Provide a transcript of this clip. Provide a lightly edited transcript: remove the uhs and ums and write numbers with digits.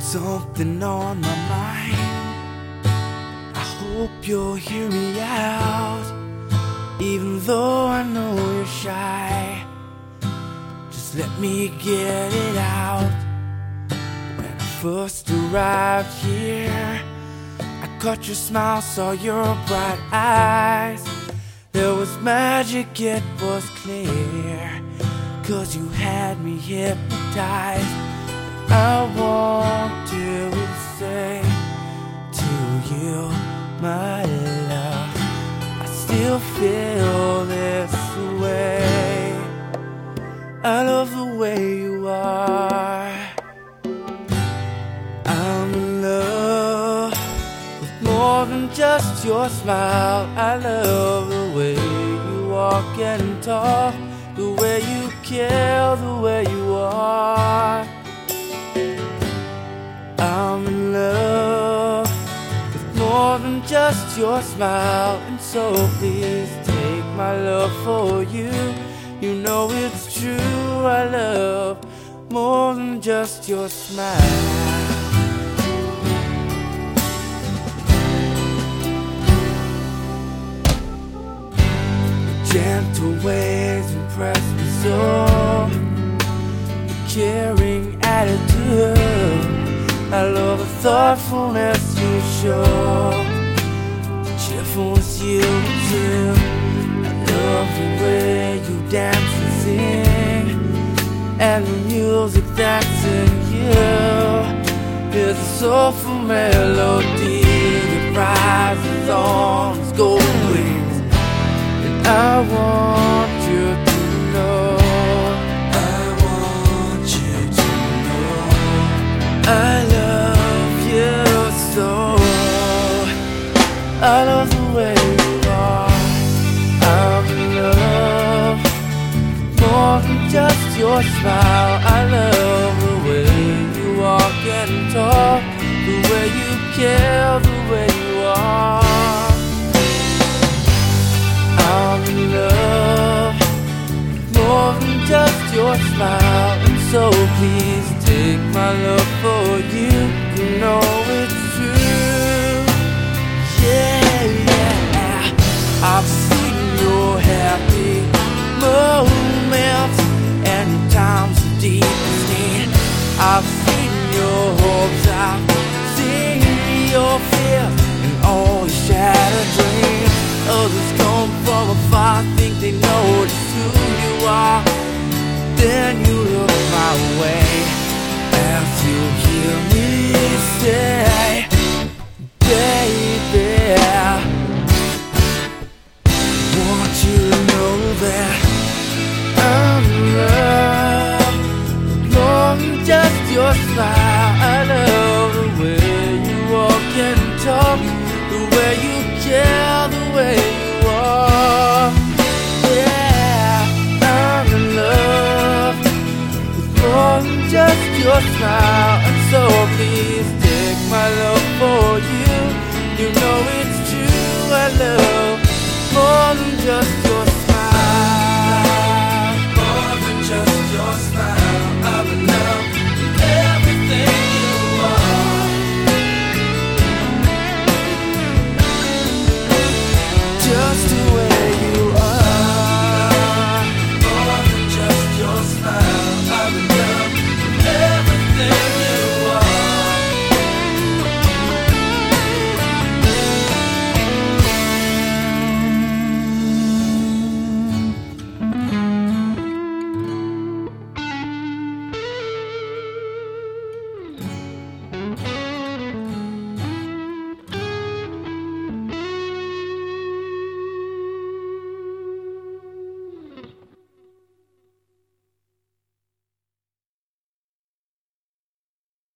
something on my mind. I hope you'll hear me out, even though I know you're shy. Just let me get it out. When I first arrived here, I caught your smile, saw your bright eyes. There was magic, it was clear, 'cause you had me hypnotized. I want to say to you, my love, I still feel this way. I love the way you are. I'm in love with more than just your smile. I love the way you walk and talk, the way you care, the way you are. I'm in love with more than just your smile, and so please take my love for you. You know it's true, I love more than just your smile. Gentle ways impress me so, the caring attitude, I love the thoughtfulness you show, the cheerfulness you do. I love the way you dance and sing, and the music that's in you. There's a soulful melody that rises on its golden wings, and I want you to know, I want you to know, I love you so. I love the way you are. I'm in love more than just your smile. I love the way you walk and talk, the way you care, the way you are. I'm in love more than just your smile, and so please take my love for you. You know it's true. Yeah, yeah. I've seen your happy moments and your times of deepest need. I've seen your hopes, I've seen your fears and all your shattered dreams. Others come from afar, think they know just who you are. Then you look my way as you hear me say, baby, I want you to know that I'm in love with more than just your smile. I love the way you walk and talk, the way you care, the way you are. Yeah, I'm in love with more than just your smile, and so please take my love for you. You know it's true, I love more than just your